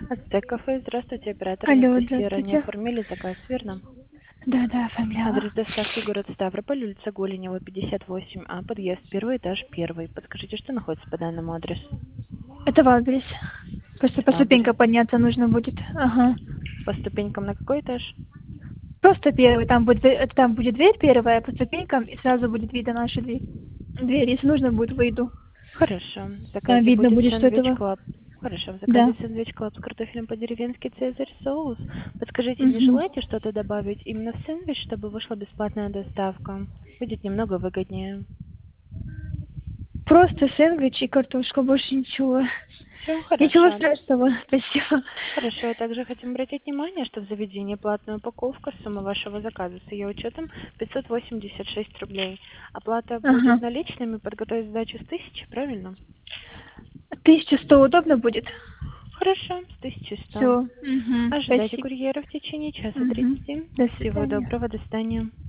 Ацтек-кафе. Здравствуйте, оператор Алло, Анастасия. Ранее здравствуйте. оформили заказ, верно? Да, оформляла. Адрес доставки город Ставрополь, улица Голенева, 58А, подъезд, первый этаж, первый. Подскажите, что находится по данному адресу? Это Вагрис. Просто по Вагрис. ступенькам подняться нужно будет. Ага. По ступенькам на какой этаж? Просто первый. Там будет дверь первая по ступенькам, и сразу будет видно нашу дверь. Если нужно будет, выйду. Хорошо. В Там заказе видно будет будет, что сэндвич этого. клаб. Хорошо, в заказе Да. сэндвич клаб с картофелем по-деревенски Цезарь соус. Подскажите, не Угу. желаете что-то добавить именно в сэндвич, чтобы вышла бесплатная доставка? Будет немного выгоднее. Просто сэндвич и картошка, больше ничего. Все, Ничего хорошо. страшного. Спасибо. Хорошо, также хотим обратить внимание, что в заведении платная упаковка, сумма вашего заказа с ее учетом 586 рублей. Оплата будет Ага. наличными, подготовить сдачу с 1000, правильно? 1100 удобно будет? Хорошо, с 1100. Все. Угу. Ожидайте Спасибо. курьера в течение часа Угу. 30. До Всего свидания. доброго, до свидания.